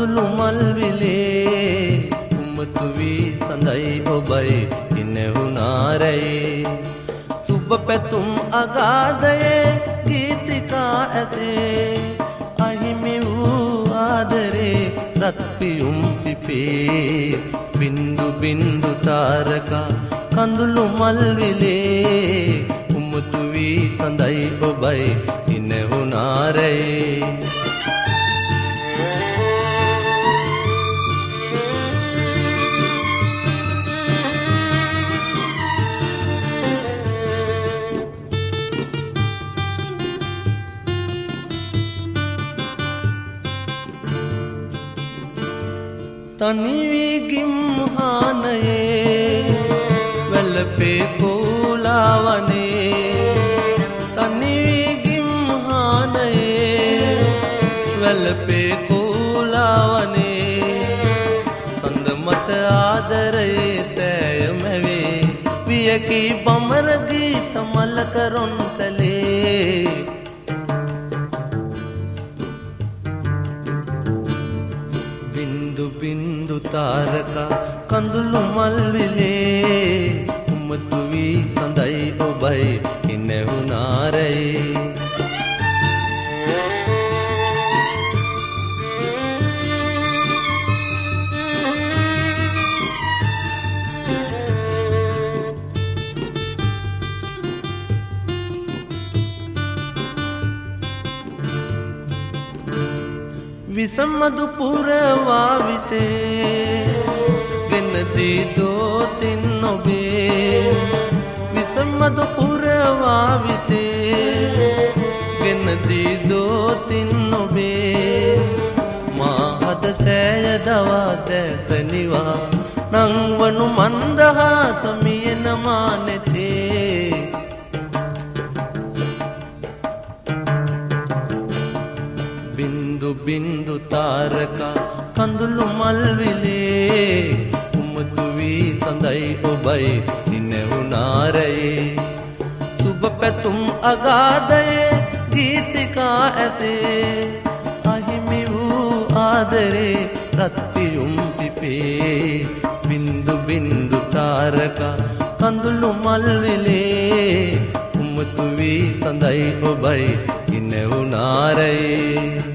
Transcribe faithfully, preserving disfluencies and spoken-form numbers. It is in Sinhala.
කඳුළු මල් විලේ උමතු වී සඳයි ඔබයි ඉනෙවුනාරේ සුබ පැතුම් අගාධයේ ගීතිකා ඇසේ අහිමි වූ ආදරේ රත් පියුම් පිපේ බින්දු බින්දු තාරකා කඳුළු මල් විලේ උමතු වී සඳයි ඔබයි ඉනෙවුනාරේ තනිවී ගිම්හානයේ වැළපේ කෝලාවනේ තනිවී ගිම්හානයේ වැළපේ කෝලාවනේ සඳ මත ආදරයේ සෑයමවේ වියකී බමර ගීත මලකරොන් සැලේ බින්දු තාරකා කඳුළු මල් විලේ උමතු වී සඳයි ඔබයි ඉනෙවුනාරේ විසමදු පුරවාවිතේ ගෙනදී දෝතින් ඔබේ විසමදු පුරවාවිතේ ගෙනදී දෝතින් ඔබේ මා හද සෑය දවා දැසනිවා නංවනු මන්දහාස මියන මානෙතේ බින්දු බින්දු තාරකා කඳුළු මල් විලේ උමතු වී සඳයි ඔබයි ඉනෙවුනාරේ සුබ පැතුම් අගාධයේ ගීතිකා ඇසේ අහිමි වූ ආදරේ රත් පියුම් පිපේ බින්දු බින්දු තාරකා කඳුළු මල් විලේ උමතු වී සඳයි ඔබයි ඉනෙවුනාරේ